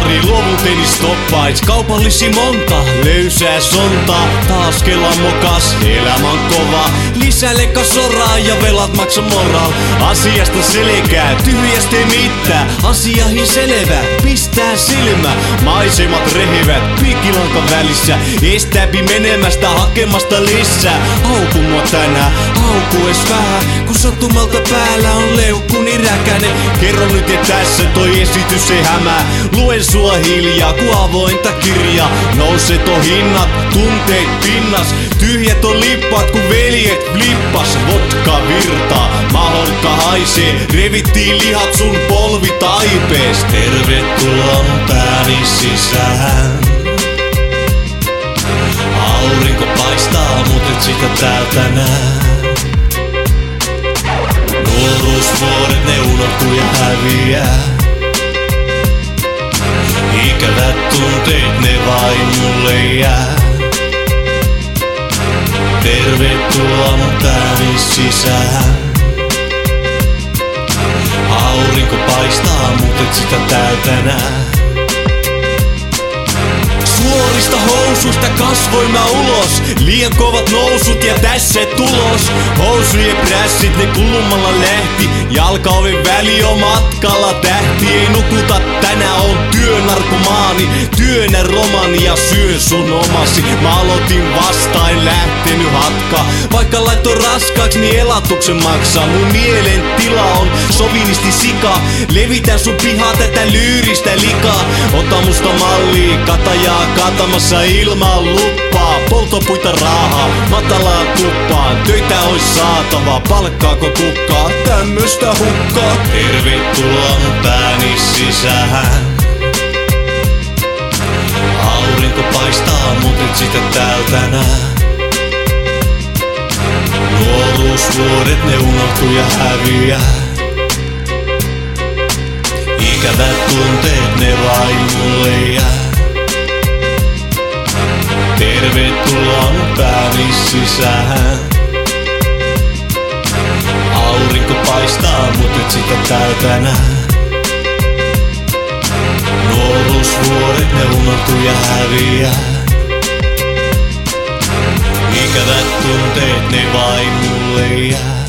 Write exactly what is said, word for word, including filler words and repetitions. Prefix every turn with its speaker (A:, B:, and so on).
A: Mielestäni luovuuteni stoppais kaupallisi monta löysää sontaa. Taas Kelan mokas, elämän kova. Lisälekka soraa ja velat maksa moral. Asiasta selkää, tyhjästä ei mitään. Asiahin selvä, pistää silmä. Maisemat rehivät, piikkilanka välissä. Estäpi menemästä hakemasta lisää. Hauku mua tänään, hauku ees vähän. Kun sattumalta päällä on leukkuni räkänen. Kerro nyt et tässä toi esitys ei hämää. Luen sua hiljaa ku avointa kirjaa. Nouset on hinnat, tunteet pinnas. Tyhjät on lippat ku veljet flippas. Vodka virtaa, mahorkka haisee. Revittiin lihat sun polvi taipees. Tervetuloa mun pääni sisään. Aurinko paistaa, mut et sitä täältä nää. Nuoruusvuodet ne unohtuu ja häviää. Ikävät tunteet ne vain mulle jää. Tervetuloa mun pääni sisään. Aurinko paistaa, mut et sitä täältä nää. Suorista housuista kasvoin mä ulos. Liian kovat nousut ja tässä tulos. Housujen prässit ne kulmalla lähti. Jalkaoven väli on matkalla tähti. Ei nukuta, tänään on työnarkomaani. Työnnä romani ja syön sun omasi. Mä aloitin vasta, en lähtenyt hatkaa. Vaikka laitto raskaaks, niin elatuksen maksaa. Mun mielen tila on sovinisti sika. Levitän sun pihaa tätä lyyristä likaa. Ota musta mallia, katajaa katamassa ilman luppaa. Poltopuita raahaa, matalaan tuppaan. Töitä ois saatava, palkkaako kukkaa? Tämmöstä hukkaa. Tervetuloa mun pääni sisään. Aurinko paistaa, mut et sitä täältä nää. Nuoruusvuodet ne unohtuu ja häviää. Ikävät tunteet ne vain mulle jää. Tervetuloa mun pääni sisään. Aurinko paistaa, mut et sitä täältä nää. Nuoruusvuodet ne unohtuu ja häviää. Ikävät tunteet ne vain mulle jää.